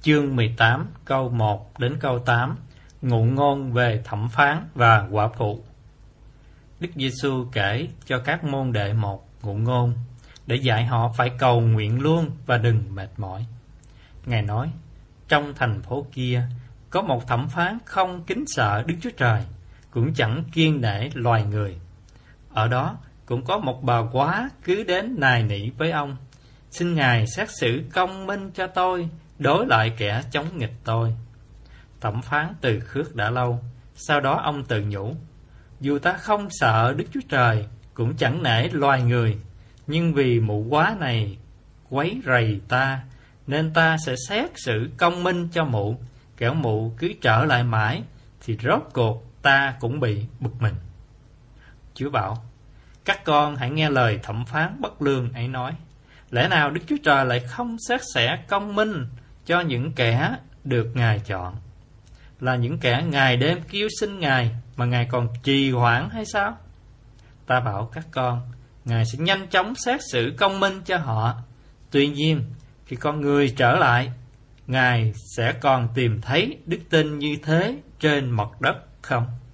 Chương 18 câu 1 đến câu 8. Ngụ ngôn về thẩm phán và quả phụ. Đức Giêsu kể cho các môn đệ một ngụ ngôn để dạy họ phải cầu nguyện luôn và đừng mệt mỏi. Ngài nói: trong thành phố kia có một thẩm phán không kính sợ Đức Chúa Trời, cũng chẳng kiêng nể loài người. Ở đó cũng có một bà quá cứ đến nài nỉ với ông: xin Ngài xét xử công minh cho tôi, đối lại kẻ chống nghịch tôi. Thẩm phán từ khước đã lâu. Sau đó ông tự nhủ: dù ta không sợ Đức Chúa Trời, cũng chẳng nể loài người, nhưng vì mụ quá này quấy rầy ta, nên ta sẽ xét xử công minh cho mụ. Kẻo mụ cứ trở lại mãi, thì rốt cuộc ta cũng bị bực mình. Chúa bảo: các con hãy nghe lời thẩm phán bất lương ấy nói. Lẽ nào Đức Chúa Trời lại không xét sẻ công minh cho những kẻ được Ngài chọn, là những kẻ ngày đêm kêu xin Ngài mà Ngài còn trì hoãn hay sao? Ta bảo các con, Ngài sẽ nhanh chóng xét xử công minh cho họ. Tuy nhiên, khi con người trở lại, Ngài sẽ còn tìm thấy đức tin như thế trên mặt đất không?